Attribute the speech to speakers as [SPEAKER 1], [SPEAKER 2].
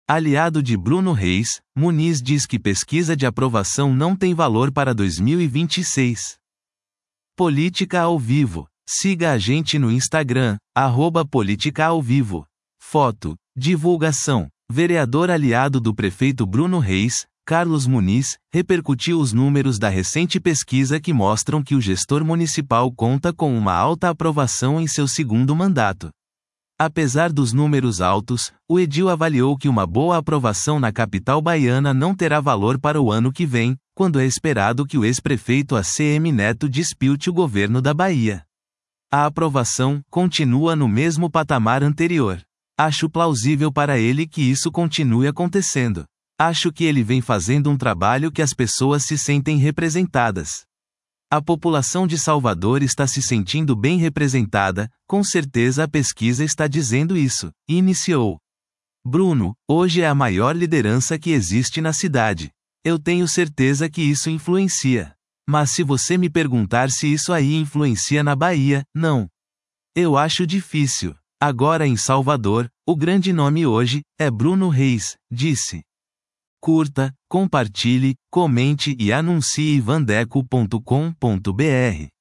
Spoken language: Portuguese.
[SPEAKER 1] Aliado de Bruno Reis, Muniz diz que pesquisa de aprovação não tem valor para 2026. Política ao vivo. Siga a gente no Instagram, @políticaaovivo. Foto. Divulgação. Vereador aliado do prefeito Bruno Reis, Carlos Muniz, repercutiu os números da recente pesquisa que mostram que o gestor municipal conta com uma alta aprovação em seu segundo mandato. Apesar dos números altos, o edil avaliou que uma boa aprovação na capital baiana não terá valor para o ano que vem, quando é esperado que o ex-prefeito ACM Neto despilte o governo da Bahia. A aprovação continua no mesmo patamar anterior. Acho plausível para ele que isso continue acontecendo. Acho que ele vem fazendo um trabalho que as pessoas se sentem representadas. A população de Salvador está se sentindo bem representada, com certeza a pesquisa está dizendo isso, iniciou. Bruno, hoje é a maior liderança que existe na cidade. Eu tenho certeza que isso influencia. Mas se você me perguntar se isso aí influencia na Bahia, não. Eu acho difícil. Agora em Salvador, o grande nome hoje é Bruno Reis, disse. Curta, compartilhe, comente e anuncie vandeco.com.br.